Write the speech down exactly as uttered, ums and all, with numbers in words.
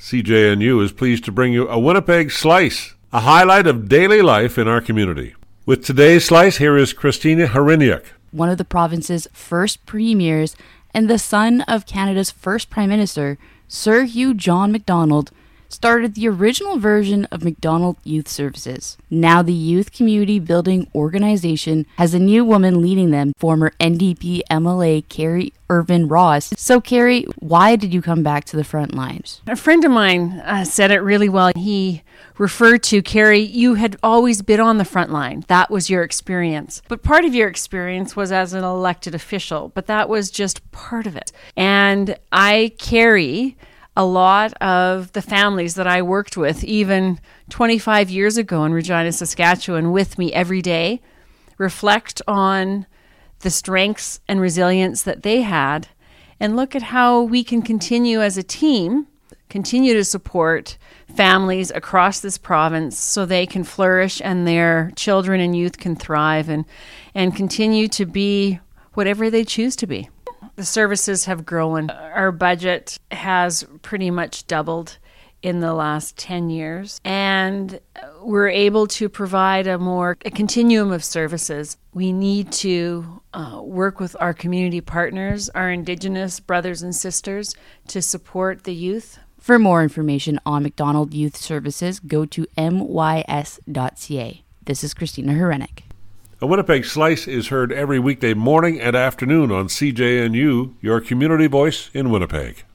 C J N U is pleased to bring you a Winnipeg Slice, a highlight of daily life in our community. With today's Slice, here is Christina Hryniuk. One of the province's first premiers and the son of Canada's first Prime Minister, Sir Hugh John Macdonald, started the original version of Macdonald Youth Services. Now the Youth Community Building Organization has a new woman leading them, former N D P M L A Carrie Irvin Ross. So Carrie, why did you come back to the front lines? A friend of mine uh, said it really well. He referred to, Carrie, you had always been on the front line. That was your experience. But part of your experience was as an elected official, but that was just part of it. And I carry a lot of the families that I worked with, even twenty-five years ago in Regina, Saskatchewan, with me every day, reflect on the strengths and resilience that they had, and look at how we can continue as a team, continue to support families across this province so they can flourish and their children and youth can thrive and, and continue to be whatever they choose to be. The services have grown. Our budget has pretty much doubled in the last ten years, and we're able to provide a more a continuum of services. We need to uh, work with our community partners, our Indigenous brothers and sisters, to support the youth. For more information on Macdonald Youth Services, go to m y s dot c a. This is Christina Hryniuk. A Winnipeg Slice is heard every weekday morning and afternoon on C J N U, your community voice in Winnipeg.